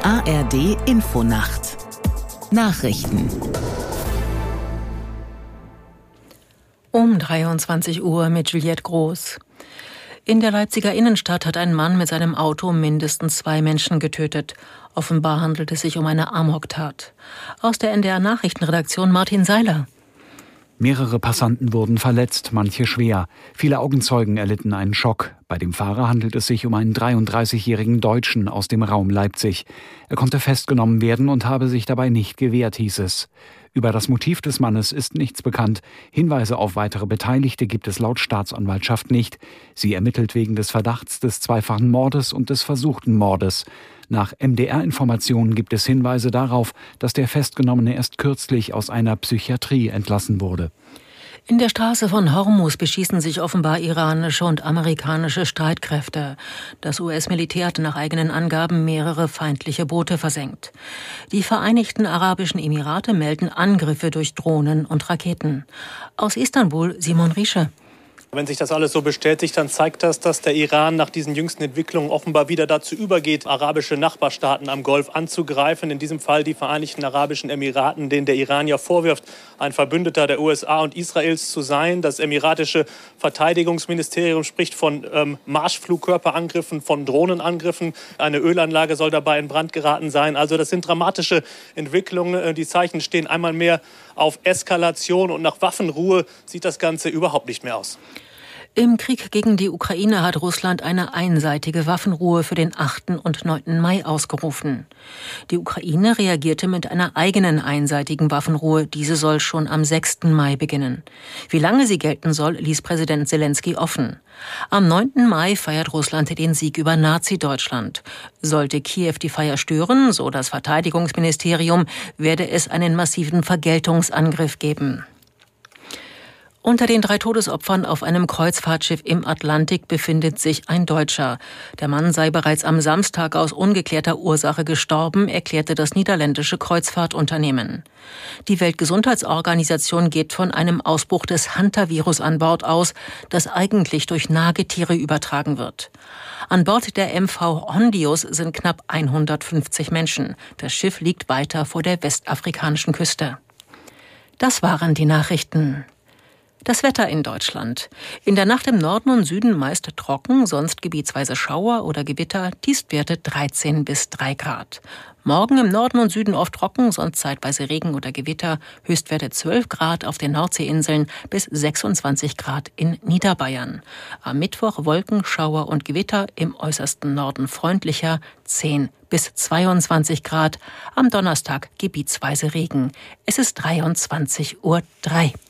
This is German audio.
ARD Infonacht Nachrichten um 23 Uhr mit Juliette Groß. In der Leipziger Innenstadt hat ein Mann mit seinem Auto mindestens 2 Menschen getötet. Offenbar handelt es sich um eine Amoktat. Aus der NDR-Nachrichtenredaktion Martin Seiler. Mehrere Passanten wurden verletzt, manche schwer. Viele Augenzeugen erlitten einen Schock. Bei dem Fahrer handelt es sich um einen 33-jährigen Deutschen aus dem Raum Leipzig. Er konnte festgenommen werden und habe sich dabei nicht gewehrt, hieß es. Über das Motiv des Mannes ist nichts bekannt. Hinweise auf weitere Beteiligte gibt es laut Staatsanwaltschaft nicht. Sie ermittelt wegen des Verdachts des zweifachen Mordes und des versuchten Mordes. Nach MDR-Informationen gibt es Hinweise darauf, dass der Festgenommene erst kürzlich aus einer Psychiatrie entlassen wurde. In der Straße von Hormuz beschießen sich offenbar iranische und amerikanische Streitkräfte. Das US-Militär hat nach eigenen Angaben mehrere feindliche Boote versenkt. Die Vereinigten Arabischen Emirate melden Angriffe durch Drohnen und Raketen. Aus Istanbul Simon Riesche. Wenn sich das alles so bestätigt, dann zeigt das, dass der Iran nach diesen jüngsten Entwicklungen offenbar wieder dazu übergeht, arabische Nachbarstaaten am Golf anzugreifen. In diesem Fall die Vereinigten Arabischen Emiraten, denen der Iran ja vorwirft, ein Verbündeter der USA und Israels zu sein. Das emiratische Verteidigungsministerium spricht von Marschflugkörperangriffen, von Drohnenangriffen. Eine Ölanlage soll dabei in Brand geraten sein. Also das sind dramatische Entwicklungen. Die Zeichen stehen einmal mehr auf Eskalation und nach Waffenruhe sieht das Ganze überhaupt nicht mehr aus. Im Krieg gegen die Ukraine hat Russland eine einseitige Waffenruhe für den 8. und 9. Mai ausgerufen. Die Ukraine reagierte mit einer eigenen einseitigen Waffenruhe. Diese soll schon am 6. Mai beginnen. Wie lange sie gelten soll, ließ Präsident Zelensky offen. Am 9. Mai feiert Russland den Sieg über Nazi-Deutschland. Sollte Kiew die Feier stören, so das Verteidigungsministerium, werde es einen massiven Vergeltungsangriff geben. Unter den 3 Todesopfern auf einem Kreuzfahrtschiff im Atlantik befindet sich ein Deutscher. Der Mann sei bereits am Samstag aus ungeklärter Ursache gestorben, erklärte das niederländische Kreuzfahrtunternehmen. Die Weltgesundheitsorganisation geht von einem Ausbruch des Hantavirus an Bord aus, das eigentlich durch Nagetiere übertragen wird. An Bord der MV Hondius sind knapp 150 Menschen. Das Schiff liegt weiter vor der westafrikanischen Küste. Das waren die Nachrichten. Das Wetter in Deutschland. In der Nacht im Norden und Süden meist trocken, sonst gebietsweise Schauer oder Gewitter, Tiefstwerte 13 bis 3 Grad. Morgen im Norden und Süden oft trocken, sonst zeitweise Regen oder Gewitter, Höchstwerte 12 Grad auf den Nordseeinseln bis 26 Grad in Niederbayern. Am Mittwoch Wolken, Schauer und Gewitter, im äußersten Norden freundlicher 10 bis 22 Grad. Am Donnerstag gebietsweise Regen. Es ist 23:03 Uhr.